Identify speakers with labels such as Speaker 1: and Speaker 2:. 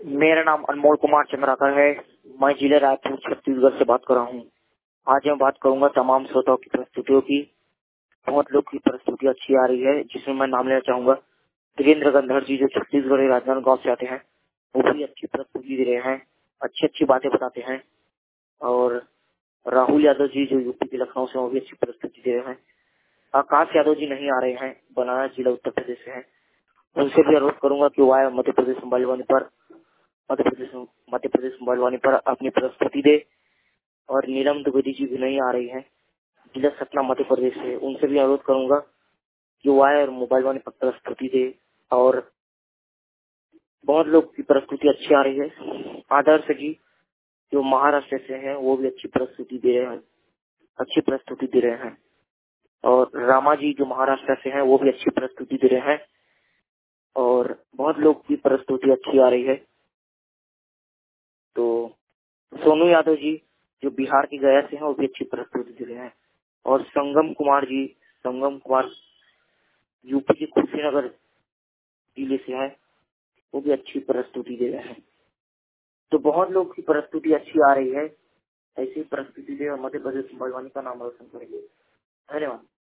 Speaker 1: मेरा नाम अनमोल कुमार चंद्राकर है। मैं जिले रायपुर छत्तीसगढ़ से बात कर रहा हूँ। आज मैं बात करूंगा तमाम श्रोताओं की प्रस्तुतियों की। बहुत लोग की प्रस्तुति अच्छी आ रही है, जिसमें मैं नाम लेना चाहूंगा धीरेन्द्र गंधर जी, जो छत्तीसगढ़ राजनांदगांव से आते हैं। वो भी अच्छी प्रस्तुति दे रहे हैं, अच्छी अच्छी बातें बताते हैं। और राहुल यादव जी, जो यूपी के लखनऊ से, वो भी अच्छी प्रस्तुति दे रहे हैं। आकाश यादव जी नहीं आ रहे हैं, बनारस जिला उत्तर प्रदेश से हैं। उनसे भी अनुरोध करूंगा कि वो आए मध्य प्रदेश मोबाइल वाणी पर अपनी प्रस्तुति दे। और नीलम द्विवेदी जी भी नहीं आ रही हैं, जिला सतना मध्य प्रदेश से। उनसे भी अनुरोध करूंगा कि वो आए और मोबाइल वाणी पर प्रस्तुति दे। और बहुत लोग की प्रस्तुति अच्छी आ रही है। आदर्श जी, जो महाराष्ट्र से हैं, वो भी अच्छी प्रस्तुति दे रहे हैं। और रामा जी, जो महाराष्ट्र से हैं, वो भी अच्छी प्रस्तुति दे रहे हैं। और बहुत लोग की प्रस्तुति अच्छी आ रही है। तो सोनू यादव जी, जो बिहार के गया से हैं, वो भी अच्छी प्रस्तुति दे रहे हैं। और संगम कुमार यूपी के कुशीनगर जिले से हैं, वो भी अच्छी प्रस्तुति दे रहे हैं। तो बहुत लोग की प्रस्तुति अच्छी आ रही है। ऐसी प्रस्तुति दे और मध्य प्रदेश मोबाइल वाणी का नाम रोशन करेंगे। धन्यवाद।